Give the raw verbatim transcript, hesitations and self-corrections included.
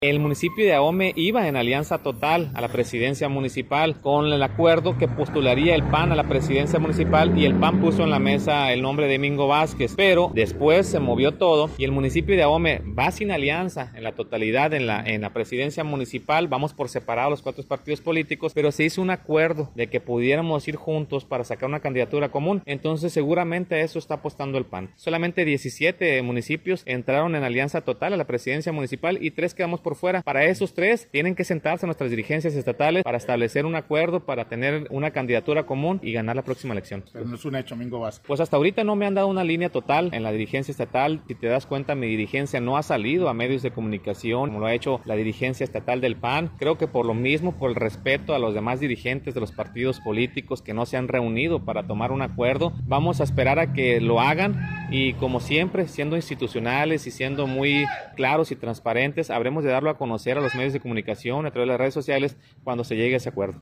El municipio de Ahome iba en alianza total a la presidencia municipal con el acuerdo que postularía el P A N a la presidencia municipal y el P A N puso en la mesa el nombre de Mingo Vázquez, pero después se movió todo y el municipio de Ahome va sin alianza en la totalidad en la, en la presidencia municipal. Vamos por separado los cuatro partidos políticos, pero se hizo un acuerdo de que pudiéramos ir juntos para sacar una candidatura común. Entonces seguramente a eso está apostando el P A N. Solamente diecisiete municipios entraron en alianza total a la presidencia municipal y tres quedamos por fuera. Para esos tres tienen que sentarse nuestras dirigencias estatales para establecer un acuerdo, para tener una candidatura común y ganar la próxima elección. Pero no es un hecho, Mingo Vázquez. Pues hasta ahorita no me han dado una línea total en la dirigencia estatal. Si te das cuenta, mi dirigencia no ha salido a medios de comunicación como lo ha hecho la dirigencia estatal del P A N. Creo que por lo mismo, por el respeto a los demás dirigentes de los partidos políticos que no se han reunido para tomar un acuerdo, vamos a esperar a que lo hagan y, como siempre, siendo institucionales y siendo muy claros y transparentes, habremos de darlo a conocer a los medios de comunicación a través de las redes sociales cuando se llegue a ese acuerdo.